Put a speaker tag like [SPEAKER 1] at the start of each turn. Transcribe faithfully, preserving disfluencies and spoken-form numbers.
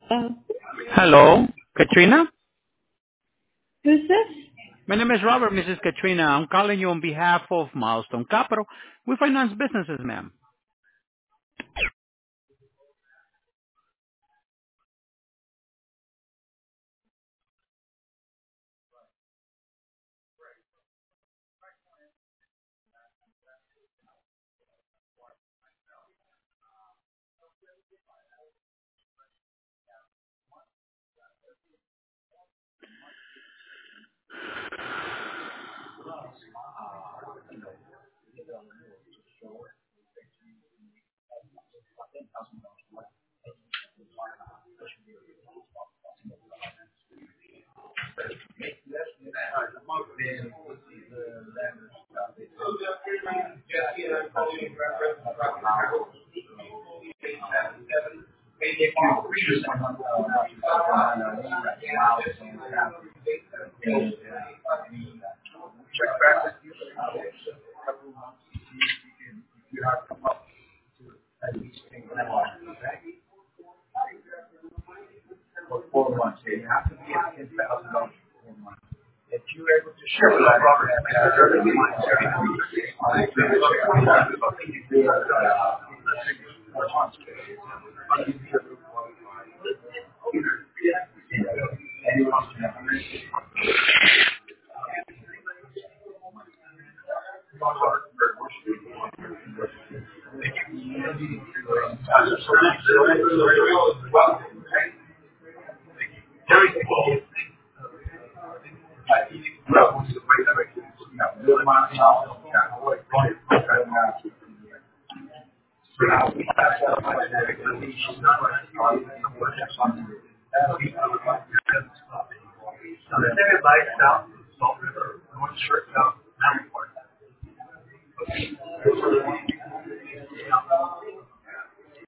[SPEAKER 1] Uh,
[SPEAKER 2] Hello, Katrina.
[SPEAKER 1] who's this?
[SPEAKER 2] My name is Robert, Missus Katrina. I'm calling you on behalf of Milestone Capital. We finance businesses, ma'am.